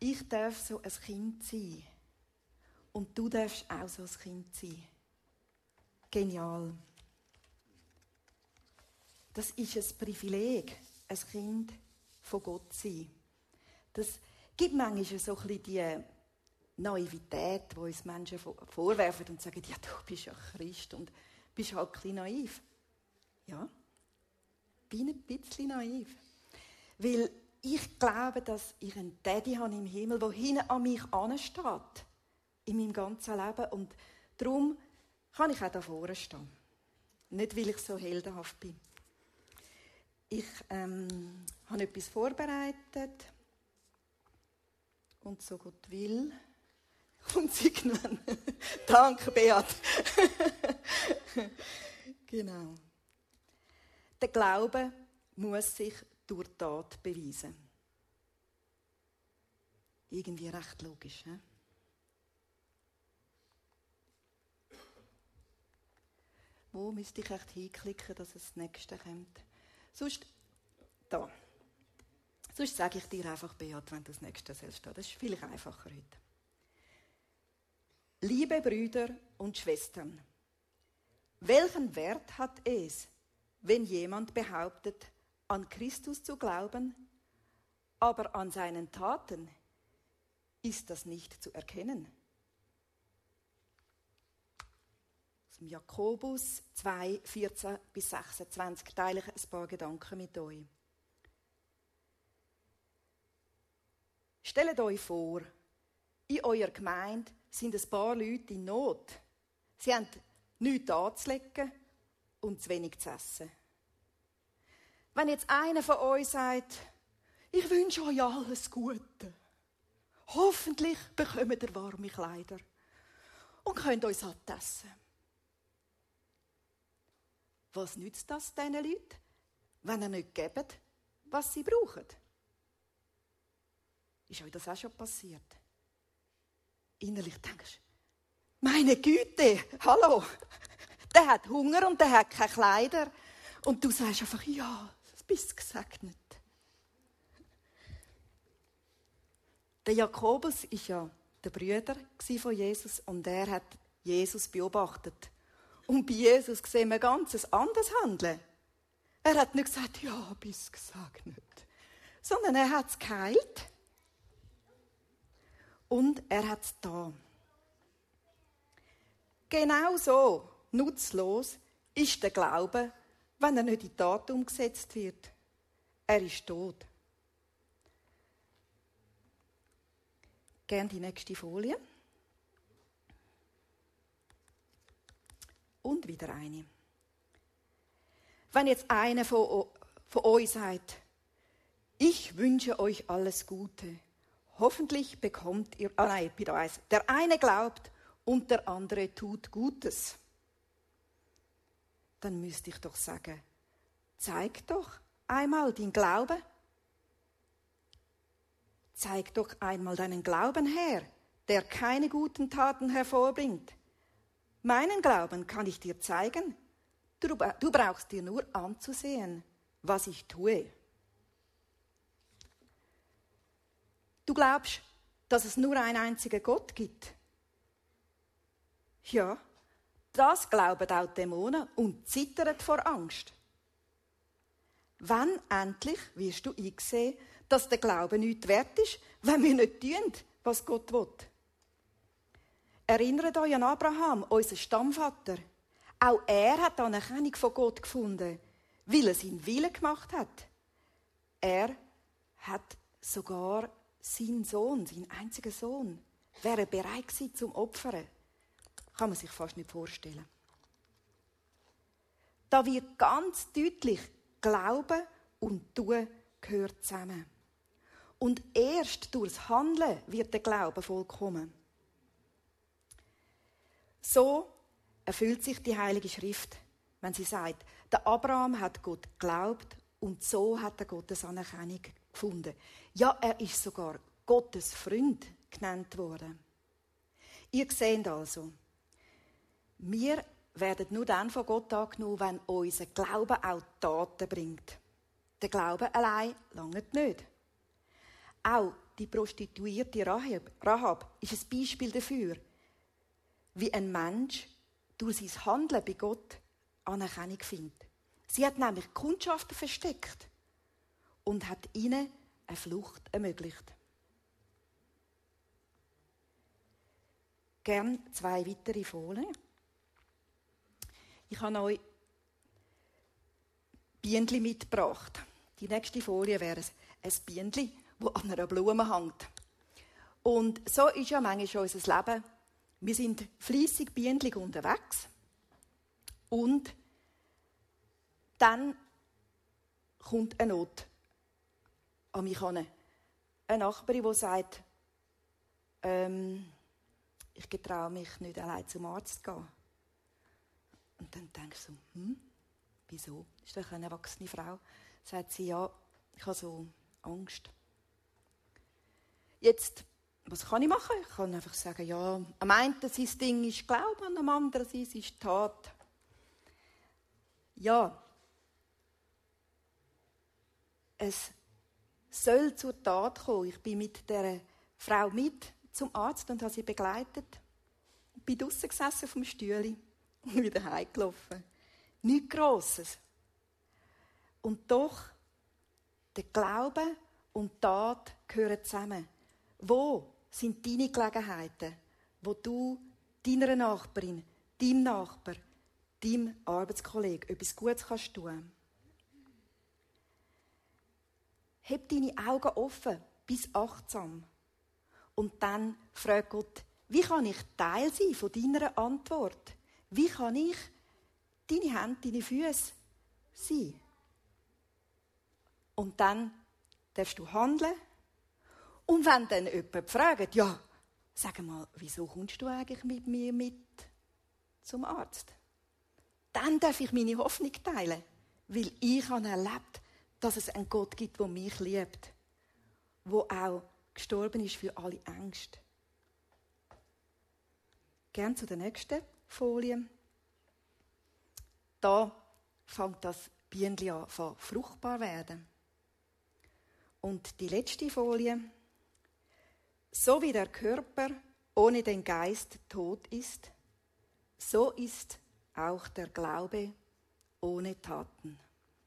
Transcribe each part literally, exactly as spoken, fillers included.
ich darf so ein Kind sein. Und du darfst auch so ein Kind sein. Genial. Das ist ein Privileg, ein Kind von Gott zu sein. Das gibt manchmal so ein bisschen die Naivität, die uns Menschen vorwerfen und sagen, ja, du bist ja Christ und bist halt ein bisschen naiv. Ja, bin ein bisschen naiv. Weil ich glaube, dass ich einen Daddy habe im Himmel, der hinten an mich ansteht. In meinem ganzen Leben. Und darum kann ich auch da vorne stehen. Nicht, weil ich so heldenhaft bin. Ich ähm, habe etwas vorbereitet. Und so Gott will, kommt sie genannt. Danke, Beat. Genau. Der Glaube muss sich durch Tat beweisen. Irgendwie recht logisch, ne? Wo müsste ich echt hinklicken, dass es das Nächste kommt? Sonst, da. Sonst sage ich dir einfach, Beat, wenn du das Nächste sollst. Das ist vielleicht einfacher heute. Liebe Brüder und Schwestern, welchen Wert hat es, wenn jemand behauptet, an Christus zu glauben, aber an seinen Taten ist das nicht zu erkennen? Aus dem Jakobus zwei, vierzehn bis sechsundzwanzig teile ich ein paar Gedanken mit euch. Stellt euch vor, in eurer Gemeinde sind ein paar Leute in Not. Sie haben nichts anzulegen und zu wenig zu essen. Wenn jetzt einer von euch sagt, ich wünsche euch alles Gute, hoffentlich bekommt ihr warme Kleider und könnt euch satt essen. Was nützt das diesen Leuten, wenn ihr nicht gebt, was sie brauchen? Ist euch das auch schon passiert? Innerlich denkst du, meine Güte, hallo, der hat Hunger und der hat keine Kleider. Und du sagst einfach, ja, du bist gesegnet. Der Jakobus war ja der Bruder von Jesus und er hat Jesus beobachtet. Und bei Jesus sehen wir ganz anderes Handeln. Er hat nicht gesagt, ja, bist gesegnet, sondern er hat es geheilt. Und er hat es da. Genau so nutzlos ist der Glaube, wenn er nicht in die Tat umgesetzt wird. Er ist tot. Gerne die nächste Folie. Und wieder eine. Wenn jetzt einer von, von euch sagt, ich wünsche euch alles Gute, hoffentlich bekommt ihr, ah nein, bitte eins, der eine glaubt und der andere tut Gutes. Dann müsste ich doch sagen, zeig doch einmal deinen Glauben. Zeig doch einmal deinen Glauben her, der keine guten Taten hervorbringt. Meinen Glauben kann ich dir zeigen. Du, du brauchst dir nur anzusehen, was ich tue. Du glaubst, dass es nur einen einzigen Gott gibt? Ja, das glauben auch Dämonen und zittern vor Angst. Wann endlich wirst du einsehen, dass der Glaube nichts wert ist, wenn wir nicht tun, was Gott will? Erinnert euch an Abraham, unseren Stammvater. Auch er hat Anerkennung von Gott gefunden, weil er seinen Willen gemacht hat. Er hat sogar seinen Sohn, seinen einzigen Sohn, wäre bereit gewesen zum Opfern. Kann man sich fast nicht vorstellen. Da wird ganz deutlich, Glauben und Tun gehört zusammen. Und erst durchs Handeln wird der Glaube vollkommen. So erfüllt sich die Heilige Schrift, wenn sie sagt, der Abraham hat Gott geglaubt und so hat er Gottes Anerkennung gefunden. Ja, er ist sogar Gottes Freund genannt worden. Ihr seht also, wir werden nur dann von Gott angenommen, wenn unser Glaube auch Taten bringt. Der Glaube allein langt nicht. Auch die prostituierte Rahab, Rahab ist ein Beispiel dafür, wie ein Mensch durch sein Handeln bei Gott Anerkennung findet. Sie hat nämlich Kundschafter versteckt und hat ihnen eine Flucht ermöglicht. Gern zwei weitere Folien. Ich habe euch Bienenli mitgebracht. Die nächste Folie wäre ein Bienenli, das an einer Blume hängt. Und so ist ja manchmal unser Leben. Wir sind fleissig Bienenli unterwegs. Und dann kommt eine Not an mich heran. Eine Nachbarin, die sagt, ähm, ich getraue mich nicht allein zum Arzt zu gehen. Und dann denke ich so, hm, wieso? Das ist doch eine erwachsene Frau. Sagt sie, ja, ich habe so Angst. Jetzt, was kann ich machen? Ich kann einfach sagen, ja, am einen sein Ding ist Glauben, am anderen sein ist Tat. Ja, es soll zur Tat kommen. Ich bin mit dieser Frau mit zum Arzt und habe sie begleitet. Ich bin draussen gesessen vom Stühle und wieder heimgelaufen. Nichts Grosses. Und doch, der Glaube und die Tat gehören zusammen. Wo sind deine Gelegenheiten, wo du deiner Nachbarin, deinem Nachbar, deinem Arbeitskollegen etwas Gutes kannst tun? Heb deine Augen offen, bis achtsam. Und dann frag Gott, wie kann ich Teil sein von deiner Antwort? Wie kann ich deine Hände, deine Füße sein? Und dann darfst du handeln. Und wenn dann jemand fragt, ja, sag mal, wieso kommst du eigentlich mit mir mit zum Arzt? Dann darf ich meine Hoffnung teilen, weil ich habe erlebt, dass es einen Gott gibt, der mich liebt, der auch gestorben ist für alle Ängste. Gern zu der nächsten Folie. Da fängt das Bienenli an, an fruchtbar werden. Und die letzte Folie. So wie der Körper ohne den Geist tot ist, so ist auch der Glaube ohne Taten.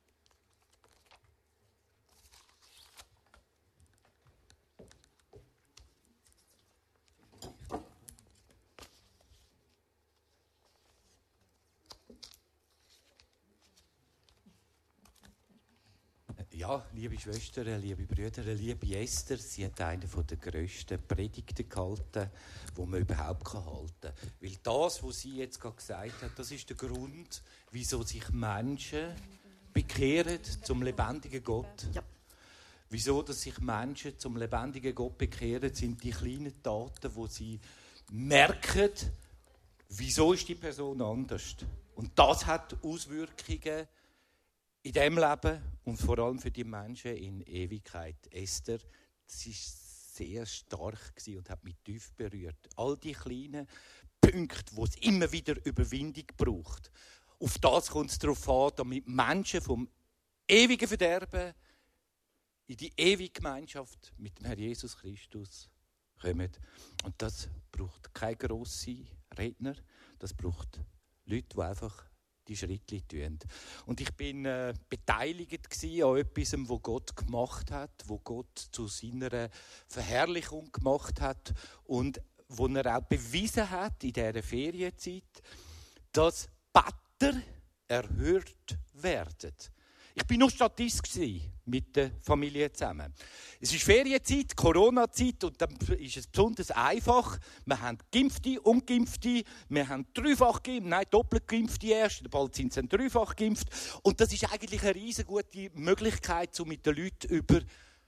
Ja, liebe Schwestern, liebe Brüder, liebe Esther, sie hat eine der grössten Predigten gehalten, die man überhaupt halten kann. Weil das, was sie jetzt gerade gesagt hat, das ist der Grund, wieso sich Menschen bekehren zum lebendigen Gott. Ja. Wieso, dass sich Menschen zum lebendigen Gott bekehren, sind die kleinen Taten, wo sie merken, wieso ist die Person anders. Und das hat Auswirkungen in diesem Leben und vor allem für die Menschen in Ewigkeit. Esther, das war sehr stark und hat mich tief berührt. All die kleinen Punkte, wo es immer wieder Überwindung braucht. Auf das kommt es darauf an, damit Menschen vom ewigen Verderben in die ewige Gemeinschaft mit dem Herrn Jesus Christus kommen. Und das braucht keine grossen Redner, das braucht Leute, die einfach die Schritte tun. Und ich bin äh, beteiligt an etwas, was Gott gemacht hat, wo Gott zu seiner Verherrlichung gemacht hat und wo er auch bewiesen hat in dieser Ferienzeit, dass Better erhört werden. Ich war noch Statist mit der Familie zusammen. Es ist Ferienzeit, Corona-Zeit und dann ist es besonders einfach. Wir haben Geimpfte, Ungeimpfte, wir haben dreifach geimpft, nein, doppelt Geimpfte erst, bald sind sie dreifach geimpft. Und das ist eigentlich eine riesengute Möglichkeit, um mit den Leuten über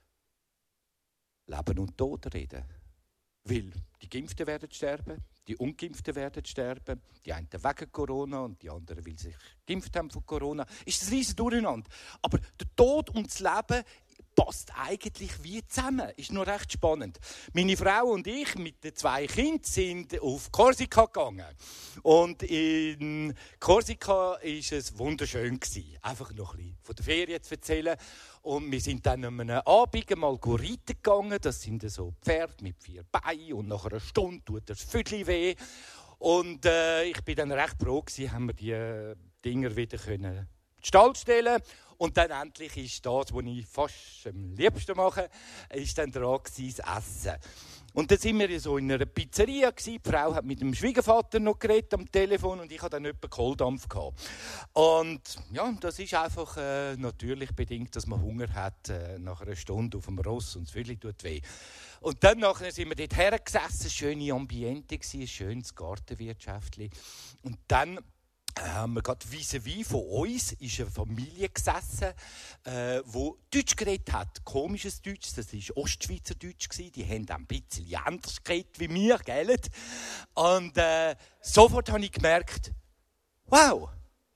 Leben und Tod zu reden. Weil die Geimpften werden sterben, die Ungeimpften werden sterben, die einen wegen Corona und die anderen, weil sie sich geimpft haben von Corona. Ist ein riesen Durcheinander. Aber der Tod und das Leben passt eigentlich wie zusammen. Ist noch recht spannend. Meine Frau und ich mit den zwei Kindern sind auf Korsika gegangen. Und in Korsika war es wunderschön. Einfach noch ein bisschen von der Ferien zu erzählen. Und wir sind dann an einem Abend mal reiten gegangen. Das sind so Pferde mit vier Beinen. Und nach einer Stunde tut das Viertel weh. Und äh, ich bin dann recht froh gewesen, haben wir die äh, Dinger wieder können in den Stall stellen. Und dann endlich ist das, was ich fast am liebsten mache, ist dann dran gewesen, das Essen. Und dann waren wir so in einer Pizzeria gewesen. Die Frau hat mit dem Schwiegervater noch geredet am Telefon und ich hatte dann etwa Kohldampf gehabt. Und ja, das ist einfach äh, natürlich bedingt, dass man Hunger hat äh, nach einer Stunde auf dem Ross und das Viertel tut weh. Und dann nachher sind wir dort hergesessen, schöne Ambiente gewesen, ein schönes Gartenwirtschaftli. Und dann haben wir gerade vis-à-vis von uns ist eine Familie gesessen, äh, die Deutsch geredet hat. Komisches Deutsch, das war Ostschweizer Deutsch. Die haben ein bisschen anders geredet wie wir, gell? Und äh, sofort habe ich gemerkt, wow,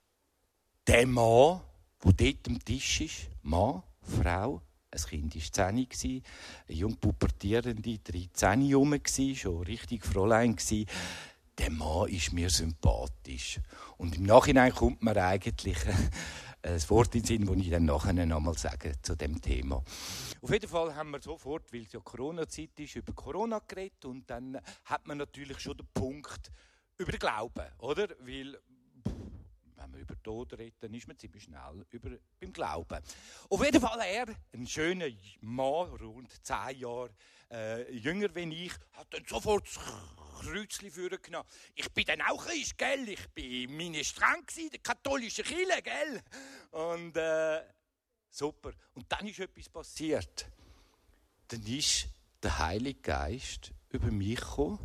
der Mann, der dort am Tisch ist, Mann, Frau, ein Kind war zehn, eine jung pubertierende, dreizehn herum, schon richtig Fräulein. Der Mann ist mir sympathisch. Und im Nachhinein kommt mir eigentlich ein Wort in den Sinn, das ich dann nachher noch einmal sage zu dem Thema. Auf jeden Fall haben wir sofort, weil es ja Corona-Zeit ist, über Corona geredet. Und dann hat man natürlich schon den Punkt über den Glauben, oder? Weil, wenn man über Tod redet, dann ist man ziemlich schnell über, beim Glauben. Auf jeden Fall er, ein schöner Mann, rund zehn Jahre äh, jünger als ich, hat dann sofort das Kreuzchen vorgenommen. Ich bin dann auch Christ, gell? Ich bin Ministrant gsi, der katholischen Kirche, gell? Und äh, super. Und dann ist etwas passiert. Dann ist der Heilige Geist über mich gekommen,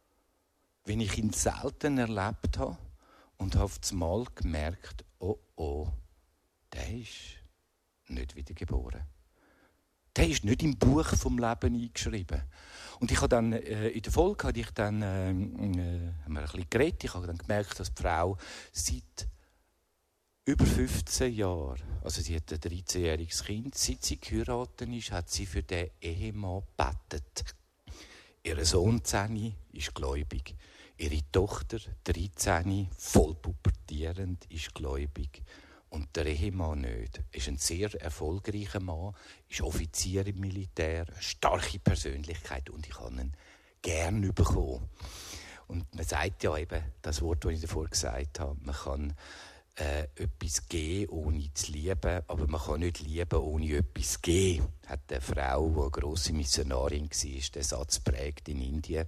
wenn ich ihn selten erlebt habe, und habe auf einmal gemerkt, oh oh, der ist nicht wiedergeboren. Der ist nicht im Buch vom Leben eingeschrieben. Und ich habe dann, äh, in der Folge habe ich dann, äh, äh, haben wir ein bisschen geredet, ich habe dann gemerkt, dass die Frau seit über fünfzehn Jahren, also sie hat ein dreizehnjähriges Kind, seit sie geheiratet ist, hat sie für den Ehemann gebetet. Ihr Sohn zehn ist gläubig. Ihre Tochter dreizehn, voll pubertierend, ist gläubig. Und der Ehemann nicht. Er ist ein sehr erfolgreicher Mann, ist Offizier im Militär, eine starke Persönlichkeit und ich habe ihn gerne bekommen. Und man sagt ja eben, das Wort, das ich davor gesagt habe, man kann äh, etwas geben, ohne zu lieben, aber man kann nicht lieben, ohne etwas zu geben. Hat eine Frau, die eine grosse Missionarin war, den Satz prägt in Indien.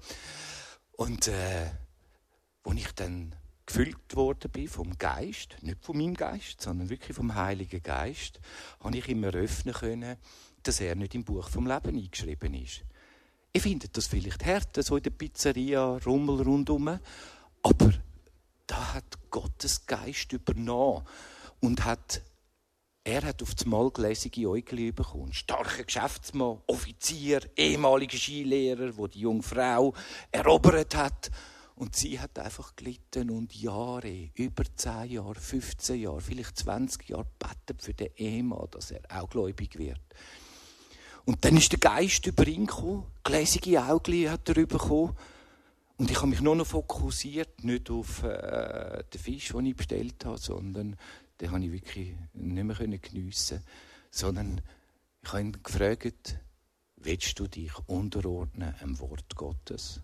Und äh, als ich dann gefüllt worden bin vom Geist, nicht von meinem Geist, sondern wirklich vom Heiligen Geist, habe ich ihm eröffnen können, dass er nicht im Buch vom Leben eingeschrieben ist. Ich finde das vielleicht härter, so in der Pizzeria, Rummel rundherum, aber da hat Gottes Geist übernommen und hat, er hat auf einmal gläsige Äugel bekommen. Starker Geschäftsmann, Offizier, ehemaliger Skilehrer, der die junge Frau erobert hat. Und sie hat einfach gelitten und Jahre, über zehn Jahre, fünfzehn Jahre, vielleicht zwanzig Jahre gebetet für den Ehemann, dass er auch gläubig wird. Und dann ist der Geist über ihn gekommen, gläsige Augen hat er bekommen. Und ich habe mich nur noch fokussiert, nicht auf äh, den Fisch, den ich bestellt habe, sondern den habe ich wirklich nicht mehr geniessen, sondern ich habe ihn gefragt, willst du dich unterordnen am Wort Gottes?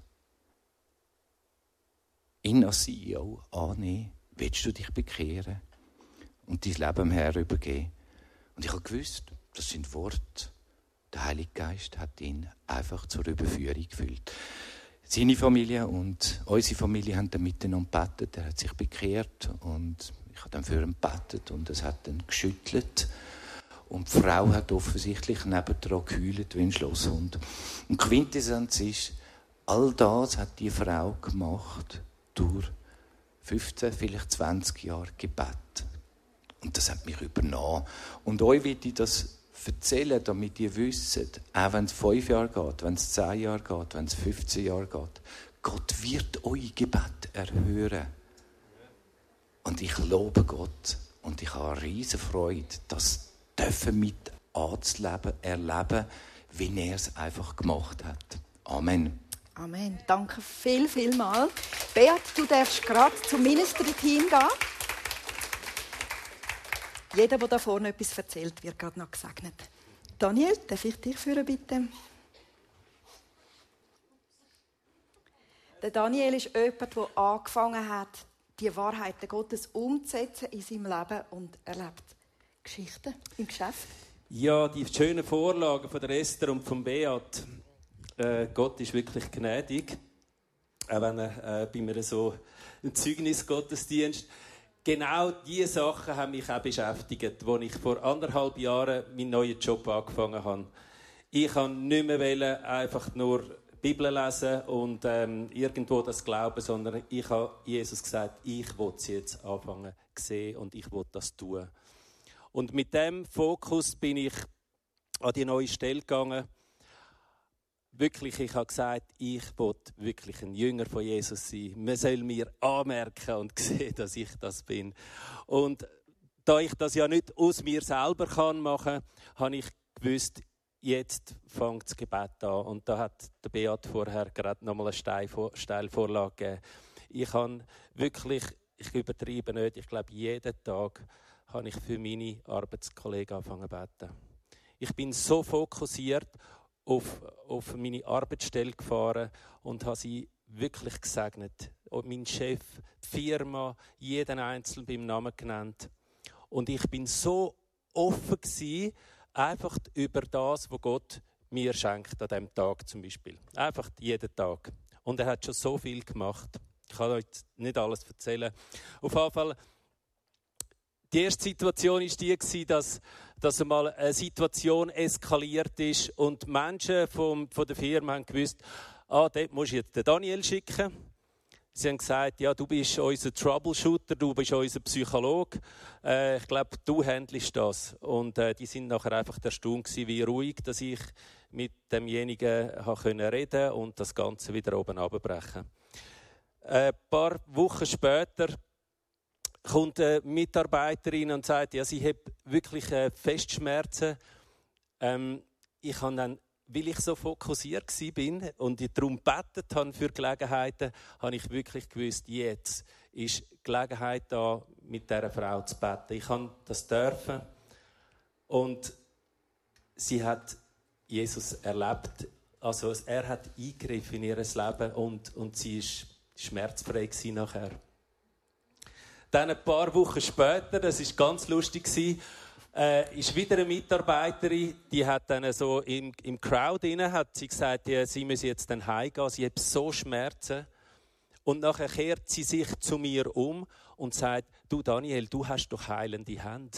Ihn als C E O annehmen, willst du dich bekehren und dein Leben dem Herrn übergeben? Und ich habe gewusst, das sind Worte. Der Heilige Geist hat ihn einfach zur Überführung gefüllt. Seine Familie und unsere Familie haben dann miteinander gebetet. Er hat sich bekehrt und ich habe dann für ihn gebetet und es hat dann geschüttelt. Und die Frau hat offensichtlich nebendran geheult wie ein Schlosshund. Und die Quintessenz ist, all das hat die Frau gemacht durch fünfzehn, vielleicht zwanzig Jahre Gebet. Und das hat mich übernommen. Und euch will ich das erzählen, damit ihr wisst, auch wenn es fünf Jahre geht, wenn es zehn Jahre geht, wenn es fünfzehn Jahre geht, Gott wird euer Gebet erhören. Und ich lobe Gott und ich habe eine riesige Freude, das dürfen mit anzuleben, erleben, wie er es einfach gemacht hat. Amen. Amen. Danke viel, viel mal. Beat, du darfst gerade zum Ministry-Team gehen. Jeder, der da vorne etwas erzählt, wird gerade noch gesegnet. Daniel, darf ich dich führen, bitte? Der Daniel ist jemand, der angefangen hat, die Wahrheiten Gottes umzusetzen in seinem Leben und erlebt Geschichten im Geschäft. Ja, die schönen Vorlagen von der Esther und von Beat. Äh, Gott ist wirklich gnädig. Auch wenn er äh, bei mir so ein Zeugnisgottesdienst. Genau diese Sachen haben mich auch beschäftigt, als ich vor anderthalb Jahren meinen neuen Job angefangen habe. Ich wollte nicht mehr einfach nur Bibel lesen und ähm, irgendwo das glauben, sondern ich habe Jesus gesagt, ich will es jetzt anfangen zu sehen und ich will das tun. Und mit diesem Fokus bin ich an die neue Stelle gegangen. Wirklich, ich habe gesagt, ich will wirklich ein Jünger von Jesus sein. Man soll mir anmerken und sehen, dass ich das bin. Und da ich das ja nicht aus mir selber machen kann, habe ich gewusst, jetzt fängt das Gebet an. Und da hat der Beat vorher gerade nochmal eine Steilvorlage gegeben. Ich habe wirklich, ich übertreibe nicht, ich glaube, jeden Tag habe ich für meine Arbeitskollegen angefangen zu beten. Ich bin so fokussiert auf, auf meine Arbeitsstelle gefahren und habe sie wirklich gesegnet. Und mein Chef, die Firma, jeden Einzelnen beim Namen genannt. Und ich bin so offen gewesen, einfach über das, was Gott mir schenkt an diesem Tag zum Beispiel. Einfach jeden Tag. Und er hat schon so viel gemacht. Ich kann euch nicht alles erzählen. Auf jeden Fall, die erste Situation war die, dass, dass einmal eine Situation eskaliert ist und Menschen vom, von der Firma haben gewusst, ah, dort musst du jetzt den Daniel schicken. Sie haben gesagt, ja, du bist unser Troubleshooter, du bist unser Psychologe. Äh, ich glaube, du handelst das. Und äh, die sind nachher einfach erstaunt gewesen, wie ruhig, dass ich mit demjenigen reden konnte und das Ganze wieder oben runterbrechen. Äh, ein paar Wochen später kommt eine Mitarbeiterin und sagt, ja, sie hat wirklich äh, Festschmerzen. Ähm, ich habe dann, weil ich so fokussiert war und ich darum gebetet habe für Gelegenheiten, habe ich wirklich gewusst, jetzt ist Gelegenheit da, mit dieser Frau zu beten. Ich kann das dürfen. Und sie hat Jesus erlebt. Also er hat eingegriffen in ihr Leben und, und sie war schmerzfrei gewesen nachher. Dann ein paar Wochen später, das war ganz lustig, äh, ist wieder eine Mitarbeiterin, die hat dann so im, im Crowd rein, hat sie gesagt, ja, sie müsse jetzt dann heimgehen, sie hat so Schmerzen. Und nachher kehrt sie sich zu mir um und sagt, du Daniel, du hast doch heilende Hände.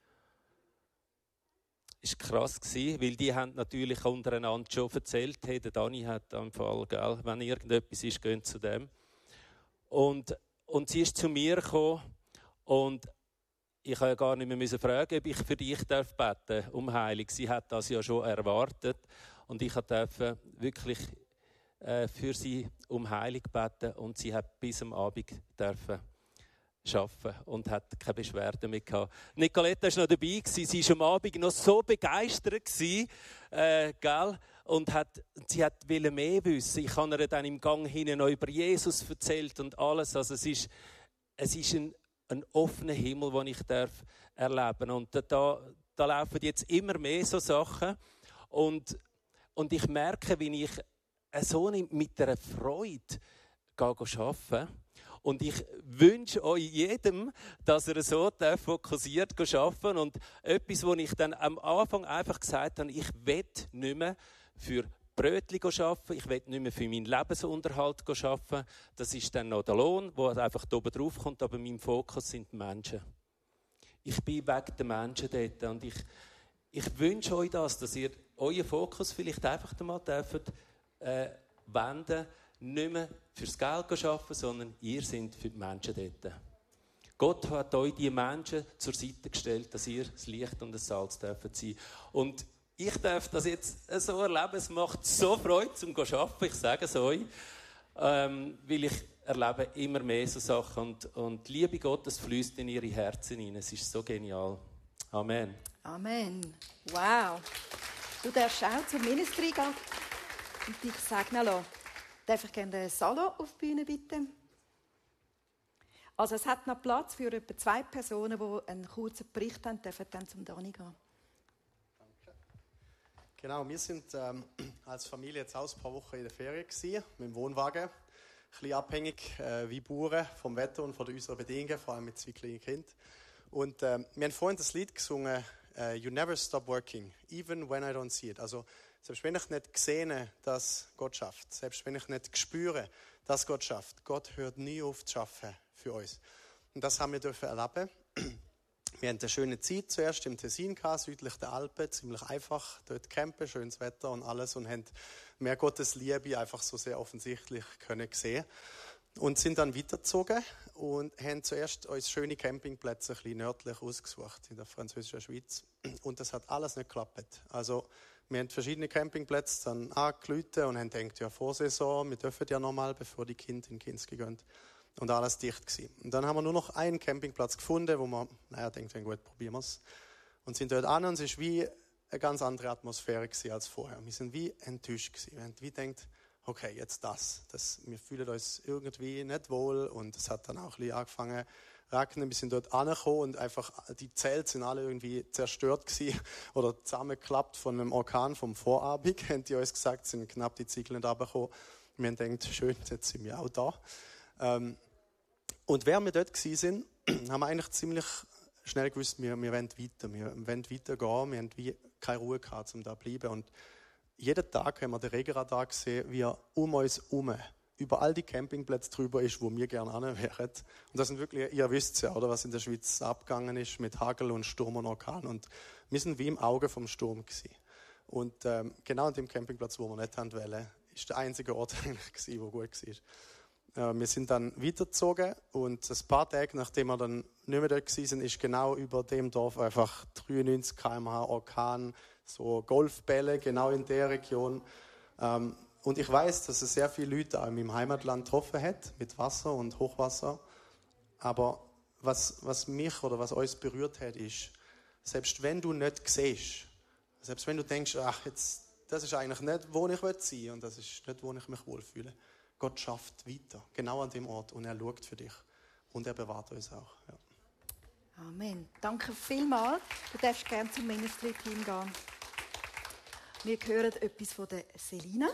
Das war krass, weil die haben natürlich untereinander schon erzählt, hey, der Dani hat am Fall, gell, wenn irgendetwas ist, gehen zu dem. Und, und sie ist zu mir gekommen und ich habe ja gar nicht mehr fragen, ob ich für dich beten darf um Heilung. Sie hat das ja schon erwartet und ich durfte wirklich äh, für sie um Heilung beten und sie hat bis am Abend dürfen arbeiten und hat keine Beschwerden mehr gehabt. Nicoletta war noch dabei, sie war am Abend noch so begeistert, äh, gell? Und hat, sie wollte mehr wissen. Ich habe ihr dann im Gang hinten noch über Jesus erzählt und alles. Also es ist, es ist ein, ein offener Himmel, den ich darf erleben darf. Und da, da laufen jetzt immer mehr so Sachen. Und, und ich merke, wie ich so mit einer Freude arbeiten kann. Und ich wünsche euch jedem, dass er so fokussiert arbeiten kann. Und etwas, was ich dann am Anfang einfach gesagt habe, ich will nicht mehr für Brötchen arbeiten, ich will nicht mehr für meinen Lebensunterhalt arbeiten. Das ist dann noch der Lohn, der einfach da oben drauf kommt, aber mein Fokus sind die Menschen. Ich bin wegen der Menschen dort und ich, ich wünsche euch das, dass ihr euren Fokus vielleicht einfach einmal dürft, äh, wenden, nicht mehr fürs Geld arbeiten, sondern ihr seid für die Menschen dort. Gott hat euch die Menschen zur Seite gestellt, dass ihr das Licht und das Salz dürft sein. Und ich darf das jetzt so erleben, es macht so Freude zum Arbeiten, ich sage es euch, ähm, weil ich erlebe immer mehr so Sachen und, und die Liebe Gottes fließt in ihre Herzen hinein. Es ist so genial. Amen. Amen. Wow. Du darfst auch zum Ministry gehen und dich segnen lassen. Darf ich gerne den Salo auf die Bühne bitten? Also es hat noch Platz für etwa zwei Personen, die einen kurzen Bericht haben, dürfen dann zum Dani gehen. Danke. Genau, wir sind ähm, als Familie jetzt auch ein paar Wochen in der Ferien gewesen, mit dem Wohnwagen. Ein bisschen abhängig äh, wie Bauern vom Wetter und von unseren Bedingungen, vor allem mit zwei kleinen Kindern. Und ähm, wir haben vorhin das Lied gesungen, uh, You never stop working, even when I don't see it. Also selbst wenn ich nicht sehe, dass Gott schafft, selbst wenn ich nicht spüre, dass Gott schafft, Gott hört nie auf zu schaffen für uns. Und das haben wir dürfen erleben. Wir hatten eine schöne Zeit zuerst im Tessin gehabt, südlich der Alpen, ziemlich einfach dort campen, schönes Wetter und alles und haben mehr Gottes Liebe einfach so sehr offensichtlich können sehen. Und sind dann weitergezogen und haben zuerst uns schöne Campingplätze ein bisschen nördlich ausgesucht in der französischen Schweiz. Und das hat alles nicht geklappt. Also wir haben verschiedene Campingplätze dann angerufen und haben gedacht, ja, Vorsaison, wir dürfen ja nochmal, bevor die Kinder in Kinski gehen. Und alles dicht gewesen. Und dann haben wir nur noch einen Campingplatz gefunden, wo wir, naja, denken, gut, probieren wir es. Und sind dort an und es war wie eine ganz andere Atmosphäre gewesen als vorher. Wir sind wie enttäuscht gewesen. Wir haben wie gedacht, okay, jetzt das. das. Wir fühlen uns irgendwie nicht wohl und es hat dann auch ein bisschen angefangen zu regnen. Wir sind dort angekommen und einfach die Zelte sind alle irgendwie zerstört gewesen oder zusammengeklappt von einem Orkan vom Vorabend, haben die uns gesagt, sind knapp die Ziegel nicht runtergekommen. Wir haben gedacht, schön, jetzt sind wir auch da. Ähm, und während wir dort waren, haben wir eigentlich ziemlich schnell gewusst, wir, wir wollen weiter, wir wollen weitergehen, wir haben wie keine Ruhe gehabt, um da zu bleiben. Und jeden Tag haben wir den Regenradar gesehen, wie er um uns herum, über all die Campingplätze drüber ist, wo wir gerne hin wären. Und das sind wirklich, ihr wisst ja, oder, was in der Schweiz abgegangen ist mit Hagel und Sturm und Orkan. Und wir sind wie im Auge vom Sturm gewesen. Und ähm, genau an dem Campingplatz, wo wir nicht haben wollen, ist der einzige Ort eigentlich gewesen, wo gut war. Äh, wir sind dann weitergezogen und ein paar Tage, nachdem wir dann nicht mehr dort waren, ist genau über dem Dorf einfach dreiundneunzig Kilometer pro Stunde Orkan, so Golfbälle, genau in der Region. Ähm, und ich weiß, dass es sehr viele Leute auch in meinem Heimatland getroffen hat, mit Wasser und Hochwasser. Aber was, was mich oder was uns berührt hat, ist, selbst wenn du nicht siehst, selbst wenn du denkst, ach, jetzt, das ist eigentlich nicht, wo ich sein will und das ist nicht, wo ich mich wohlfühle, Gott schafft weiter, genau an dem Ort und er schaut für dich und er bewahrt uns auch. Ja. Amen. Danke vielmals. Du darfst gerne zum Ministry-Team gehen. Wir hören etwas von der Selina.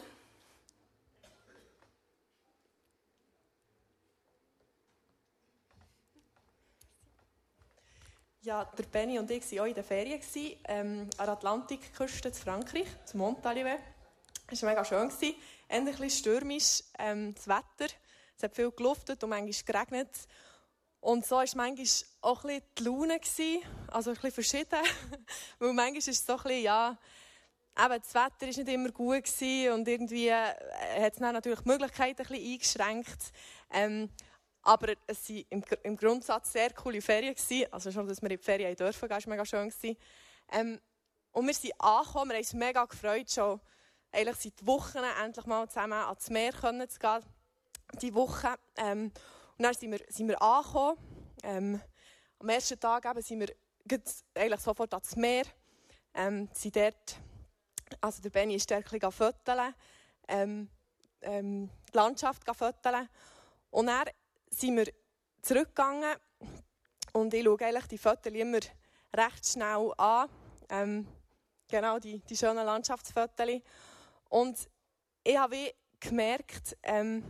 Ja, der Benni und ich waren auch in den Ferien ähm, an der Atlantikküste in Frankreich, zu Montalivet. Es war mega schön. Endlich ein bisschen stürmisch, ähm, das Wetter. Es hat viel geluftet und manchmal geregnet. Und so war manchmal auch ein bisschen die Laune, also ein bisschen verschieden. Weil manchmal ist es so ein bisschen, ja, eben das Wetter war nicht immer gut gewesen und irgendwie äh, hat es dann natürlich die Möglichkeiten ein bisschen eingeschränkt. Ähm, aber es waren im, im Grundsatz sehr coole Ferien gewesen. Also schon, dass wir in die Ferien dürfen, war mega schön gewesen. Ähm, und wir sind angekommen, wir haben uns mega gefreut, schon eigentlich seit Wochen endlich mal zusammen ans Meer können zu gehen. Die Woche. Ähm, und dann sind wir, sind wir angekommen. Ähm, am ersten Tag eben sind wir eigentlich sofort ans Meer. Ähm, sind dort, also der Benni ist dort ein bisschen fotografieren, ähm, ähm, die Landschaft fotografieren. Und dann sind wir zurückgegangen und ich schaue eigentlich die Fotos immer recht schnell an. Ähm, genau, die, die schönen Landschaftsfotos. Und ich habe wie gemerkt, ähm,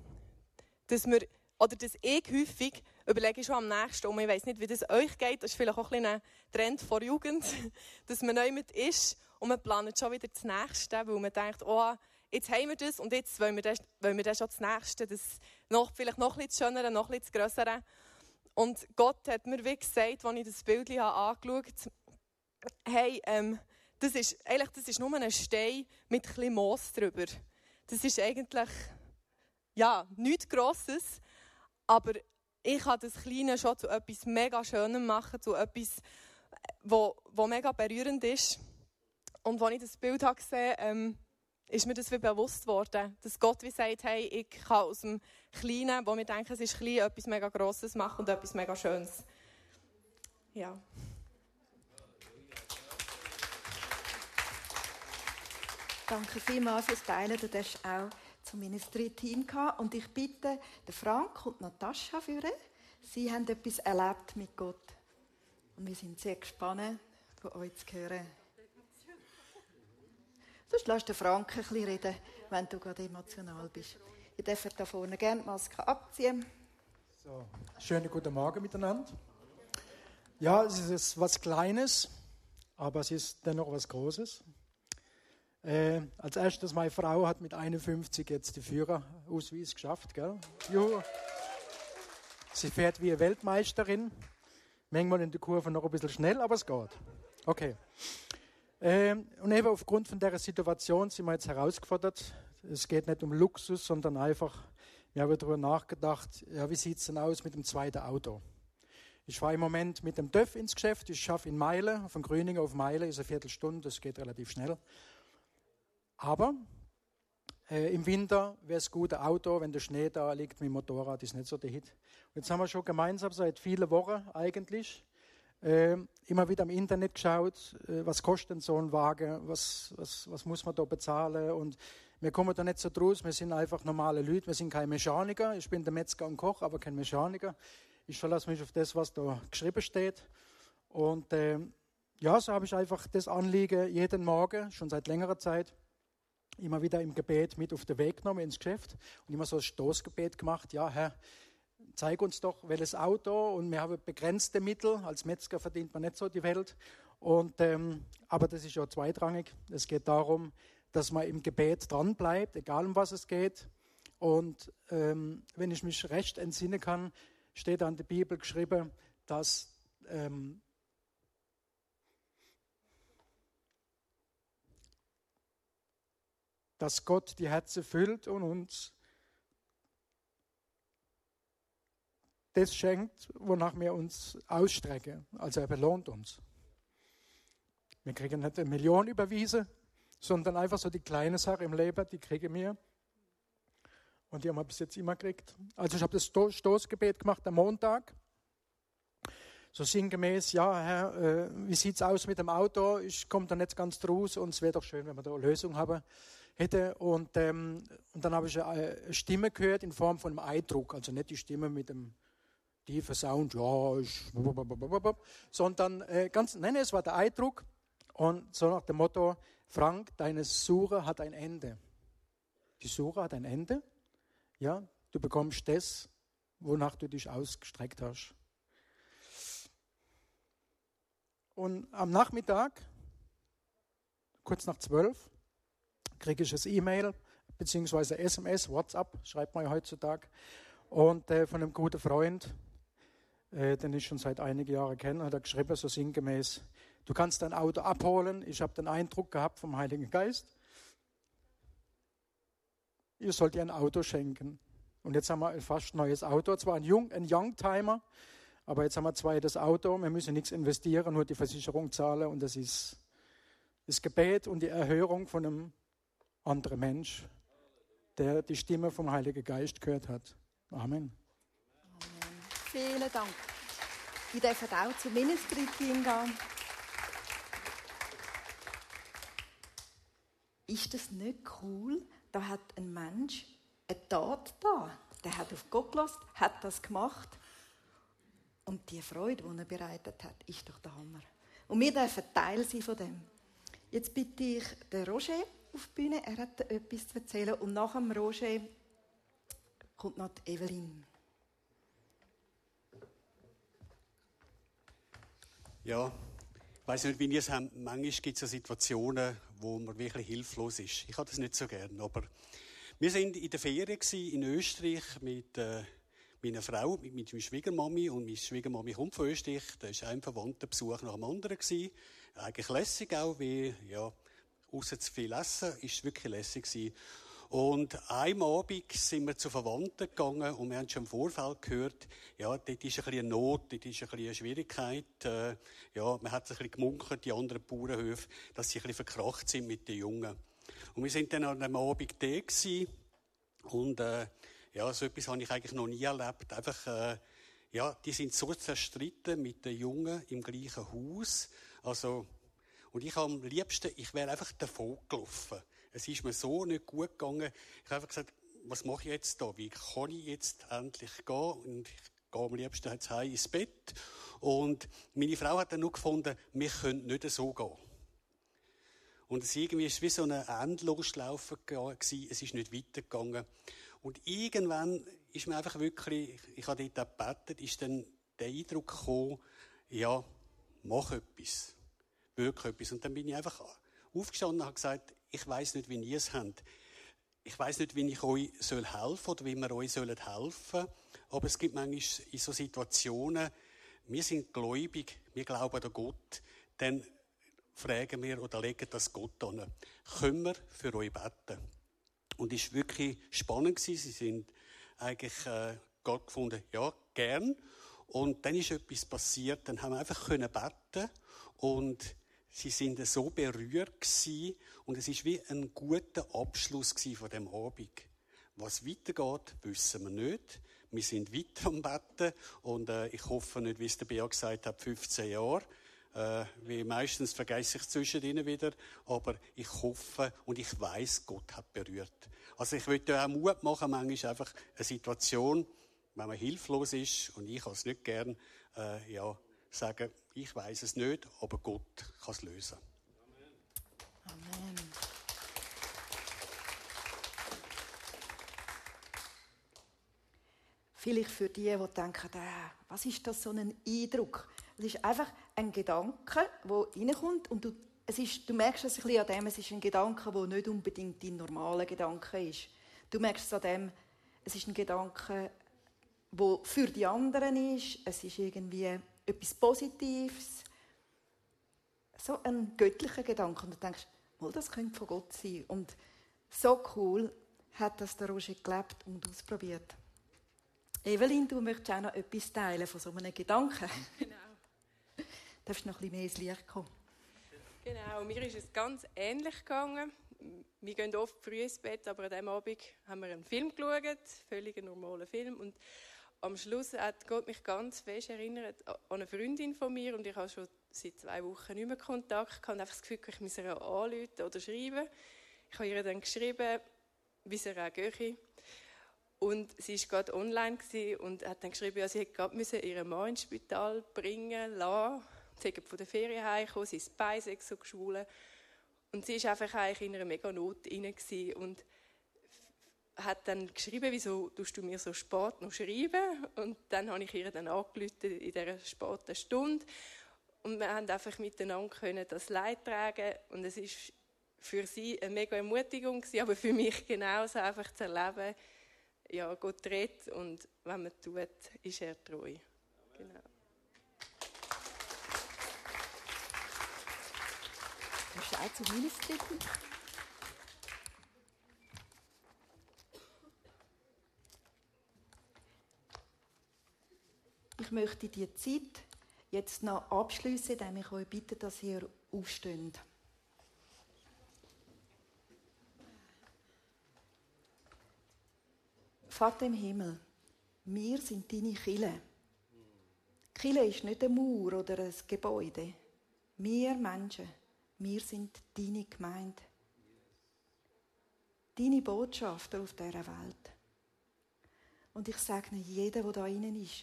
dass, wir, oder dass ich häufig überlege schon am nächsten, und ich weiss nicht, wie das euch geht, das ist vielleicht auch ein, ein Trend vor Jugend, dass man neu mit ist und man plant schon wieder das Nächste, weil man denkt, oh, jetzt haben wir das und jetzt wollen wir das, wollen wir das schon das Nächste, das noch, vielleicht noch ein bisschen Schönere, noch ein bisschen Grössere. Und Gott hat mir wie gesagt, als ich das Bild angeschaut habe, hey, ähm, das ist, eigentlich, das ist nur ein Stein mit ein bisschen Moos drüber. Das ist eigentlich ja, nichts Grosses, aber ich kann das Kleine schon zu etwas mega Schönem machen, zu etwas, wo, wo mega berührend ist. Und als ich das Bild habe gesehen habe, ähm, ist mir das wie bewusst worden, dass Gott wie sagt, hey, ich kann aus dem Kleinen, wo wir denken, es ist klein, etwas mega Grosses machen und etwas mega Schönes. Ja. Danke vielmals fürs Teilen. Du hast auch zum Ministry-Team gehabt. Und ich bitte den Frank und Natascha führen. Sie haben etwas erlebt mit Gott. Und wir sind sehr gespannt, von euch zu hören. Sonst lass den Frank ein bisschen reden, wenn du gerade emotional bist. Ihr dürft da vorne gerne die Maske abziehen. So, schönen guten Morgen miteinander. Ja, es ist was Kleines, aber es ist dennoch was Großes. Äh, als erstes, meine Frau hat mit einundfünfzig jetzt den Führerausweis geschafft. Gell? Juhu. Sie fährt wie eine Weltmeisterin. Manchmal in der Kurve noch ein bisschen schnell, aber es geht. Okay. Äh, und eben aufgrund von dieser Situation sind wir jetzt herausgefordert. Es geht nicht um Luxus, sondern einfach, wir haben darüber nachgedacht, ja, wie sieht es denn aus mit dem zweiten Auto? Ich fahre im Moment mit dem T Ö F ins Geschäft. Ich schaffe in Meilen, von Grüningen auf Meilen ist eine Viertelstunde, das geht relativ schnell. Aber äh, im Winter wäre es gut, ein Auto, wenn der Schnee da liegt, mit dem Motorrad ist nicht so der Hit. Und jetzt haben wir schon gemeinsam seit vielen Wochen eigentlich äh, immer wieder im Internet geschaut, äh, was kostet denn so ein Wagen, was, was, was muss man da bezahlen. Und wir kommen da nicht so draus, wir sind einfach normale Leute, wir sind keine Mechaniker. Ich bin der Metzger und Koch, aber kein Mechaniker. Ich verlasse mich auf das, was da geschrieben steht. Und äh, ja, so habe ich einfach das Anliegen jeden Morgen, schon seit längerer Zeit, immer wieder im Gebet mit auf den Weg genommen ins Geschäft und immer so ein Stoßgebet gemacht. Ja, Herr, zeig uns doch, welches Auto, und wir haben begrenzte Mittel. Als Metzger verdient man nicht so die Welt. Und, ähm, aber das ist ja zweitrangig. Es geht darum, dass man im Gebet dran bleibt, egal um was es geht. Und ähm, wenn ich mich recht entsinnen kann, steht da in der Bibel geschrieben, dass ähm, dass Gott die Herzen füllt und uns das schenkt, wonach wir uns ausstrecken. Also er belohnt uns. Wir kriegen nicht eine Million überwiesen, sondern einfach so die kleine Sache im Leben, die kriegen wir. Und die haben wir bis jetzt immer gekriegt. Also ich habe das Sto- Stoßgebet gemacht am Montag. So sinngemäß, ja Herr, äh, wie sieht es aus mit dem Auto? Ich komme da nicht ganz draus und es wäre doch schön, wenn wir da eine Lösung haben. Hätte. Und, ähm, und dann habe ich eine Stimme gehört in Form von einem Eindruck, also nicht die Stimme mit dem tiefen Sound, ja, ich, sondern äh, ganz, nein, es war der Eindruck und so nach dem Motto, Frank, deine Suche hat ein Ende. Die Suche hat ein Ende, ja, du bekommst das, wonach du dich ausgestreckt hast. Und am Nachmittag, kurz nach zwölf, kriege ich ein E-Mail bzw. S M S, WhatsApp, schreibt man ja heutzutage, und äh, von einem guten Freund, äh, den ich schon seit einigen Jahren kenne, hat er geschrieben, so sinngemäß, du kannst dein Auto abholen, ich habe den Eindruck gehabt vom Heiligen Geist, ihr sollt ihr ein Auto schenken. Und jetzt haben wir ein fast neues Auto, zwar ein, Jung, ein Youngtimer, aber jetzt haben wir ein zweites Auto, wir müssen nichts investieren, nur die Versicherung zahlen, und das ist das Gebet und die Erhörung von einem andere Mensch, der die Stimme vom Heiligen Geist gehört hat. Amen. Amen. Vielen Dank. Wir dürfen auch zum Ministry-Team gehen. Ist das nicht cool? Da hat ein Mensch eine Tat da. Der hat auf Gott gehört, hat das gemacht. Und die Freude, die er bereitet hat, ist doch der Hammer. Und wir dürfen Teil sein von dem. Jetzt bitte ich den Roger auf die Bühne, er hat etwas zu erzählen. Und nach dem Roger kommt noch die Evelyn. Ja, ich weiss nicht, wie ihr es habt. Manchmal gibt es ja Situationen, wo man wirklich hilflos ist. Ich habe das nicht so gern. Aber wir waren in der Ferien in Österreich mit äh, meiner Frau, mit meiner Schwiegermami. Und meine Schwiegermami kommt von Österreich. Da war ein Verwandtenbesuch nach dem anderen. Eigentlich lässig auch, weil, ja, ausser zu viel essen, war es wirklich lässig gewesen. Und am Abend sind wir zu Verwandten gegangen und wir haben schon im Vorfeld gehört, ja, dort ist ein bisschen eine Not, dort ist ein bisschen eine Schwierigkeit. Äh, ja, man hat ein bisschen gemunkelt, die anderen Bauernhöfe, dass sie ein bisschen verkracht sind mit den Jungen. Und wir sind dann an einem Abend da gewesen und äh, ja, so etwas habe ich eigentlich noch nie erlebt. Einfach, äh, ja, die sind so zerstritten mit den Jungen im gleichen Haus. Also, und ich am liebsten, ich wäre einfach davon gelaufen. Es ist mir so nicht gut gegangen. Ich habe einfach gesagt, was mache ich jetzt da? Wie kann ich jetzt endlich gehen? Und ich gehe am liebsten jetzt heim ins Bett. Und meine Frau hat dann nur gefunden, wir können nicht so gehen. Und es irgendwie ist wie so eine Endlosschlaufe gewesen. Es ist nicht weitergegangen. Und irgendwann ist mir einfach wirklich, ich habe dort auch gebetet, ist dann der Eindruck gekommen, ja, mach etwas. Wirklich etwas. Und dann bin ich einfach aufgestanden und habe gesagt, ich weiss nicht, wie ihr es habt. Ich weiss nicht, wie ich euch helfen soll oder wie wir euch helfen sollen. Aber es gibt manchmal in so Situationen, wir sind gläubig, wir glauben an Gott, dann fragen wir oder legen das Gott an. Können wir für euch beten? Und es war wirklich spannend. Sie sind eigentlich äh, Gott gefunden, ja, gern. Und dann ist etwas passiert, dann haben wir einfach können beten und sie sind so berührt gewesen, und es ist wie ein guter Abschluss von dem Abend. Was weitergeht, wissen wir nicht. Wir sind weiter am Betten und äh, ich hoffe nicht, wie es der Bea gesagt hat, fünfzehn Jahre. Äh, wie meistens vergesse ich zwischendrin wieder, aber ich hoffe und ich weiß, Gott hat berührt. Also ich würde auch Mut machen, manchmal einfach eine Situation, wenn man hilflos ist und ich kann es nicht gern, äh, ja, sagen, ich weiß es nicht, aber Gott kann es lösen. Amen. Vielleicht für die, die denken, äh, was ist das, so ein Eindruck? Es ist einfach ein Gedanke, der reinkommt und du, es ist, du merkst es ein bisschen an dem, es ist ein Gedanke, der nicht unbedingt dein normaler Gedanke ist. Du merkst es an dem, es ist ein Gedanke, der für die anderen ist, es ist irgendwie etwas Positives, so ein göttlicher Gedanke. Und du denkst, oh, das könnte von Gott sein. Und so cool hat das der Roger gelebt und ausprobiert. Evelyn, du möchtest auch noch etwas teilen von so einem Gedanken. Genau. Darfst du noch ein bisschen mehr ins Licht kommen? Genau, mir ist es ganz ähnlich gegangen. Wir gehen oft früh ins Bett, aber an diesem Abend haben wir einen Film geschaut, völlig einen normalen Film. Und am Schluss hat Gott mich ganz fest erinnert an eine Freundin von mir und ich habe schon seit zwei Wochen nicht mehr Kontakt gehabt und einfach das Gefühl, ich muss ihr anrufen oder schreiben. Ich habe ihr dann geschrieben, wie es ihr auch gehe. Und sie war gerade online und hat dann geschrieben, ja, sie hätte gerade ihren Mann ins Spital bringen lassen. Sie ist von der Ferien heimgekommen, sie ist bei sich so geschwollen. Und sie war einfach eigentlich in einer mega Not rein und hat dann geschrieben, wieso tust du mir so spät noch schreiben? Und dann habe ich ihr dann angerufen in dieser späten Stunde. Und wir haben einfach miteinander können das Leid tragen. Und es war für sie eine mega Ermutigung gewesen, aber für mich genauso einfach zu erleben, ja, Gott redet und wenn man tut, ist er treu. Genau. Kannst du auch zu Minus bitten? Ich möchte die Zeit jetzt noch abschliessen, indem ich euch bitte, dass ihr aufsteht. Vater im Himmel, wir sind deine Kirche. Die Kirche ist nicht eine Mauer oder ein Gebäude. Wir Menschen, wir sind deine Gemeinde. Deine Botschafter auf dieser Welt. Und ich segne jeden, der da innen ist,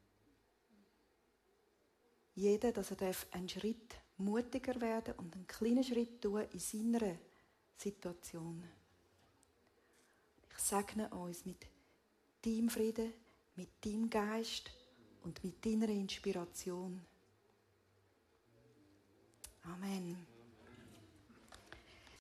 jeder, dass er einen Schritt mutiger werden und einen kleinen Schritt tun in seiner Situation. Ich segne uns mit deinem Frieden, mit deinem Geist und mit deiner Inspiration. Amen.